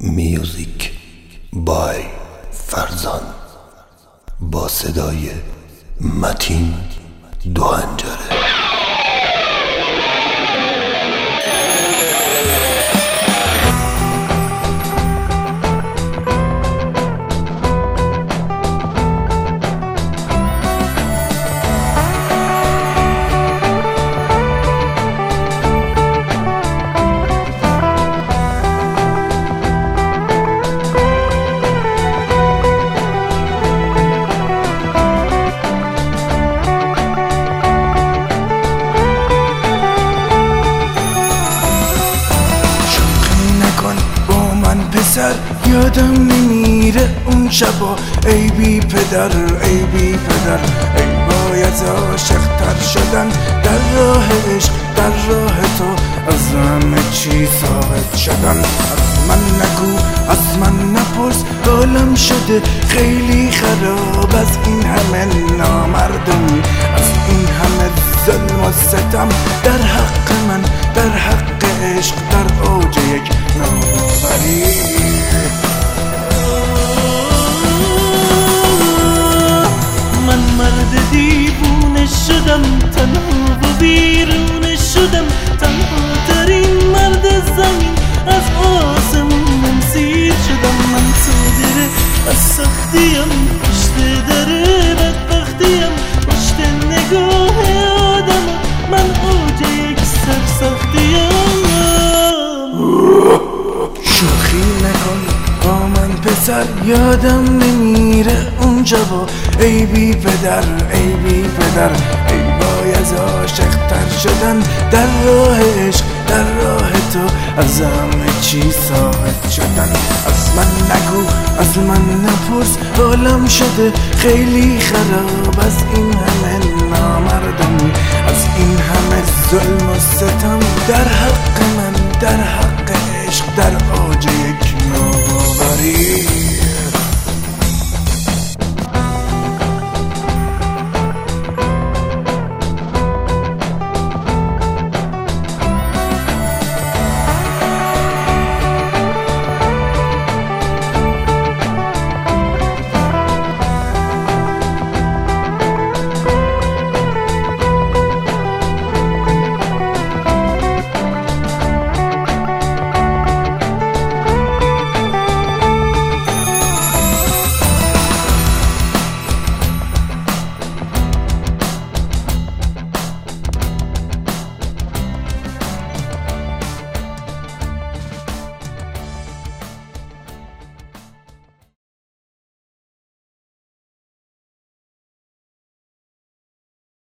میوزیک بای فرزان با صدای متین دوهنجره. یادم نمیره اون شبا ای بی پدر ای بی پدر، ای باید عاشق‌تر شدن در راه عشق، در راه تو از همه چی ساعد شدن. از من نگو از من نپرس، حالم شده خیلی خراب از این همه نامردمی، از این همه ظلم و ستم در حق من، در حق عشق، در اوج یک نوآوری. من مرد دیوونه شدم، تنها و بیرونه شدم، تنها ترین مرد زمین، از آسمون سیر شدم. من صادره از سختیم، پشت در بدبختیم، پشت نگاه آدم من اوج یک سرسختیم. شوخی نکن با من پسر، یادم نمیره اون جواب ای بی پدر ای بی پدر، ای باید عاشق‌تر شدن در راه عشق، در راه تو از همه چی ساعد شدن. از من نگو از من نپرس، حالم شده خیلی خراب از این همه نامردمی، از این همه ظلم و ستم در حق من، در حق عشق، در اوج یک نوآوری.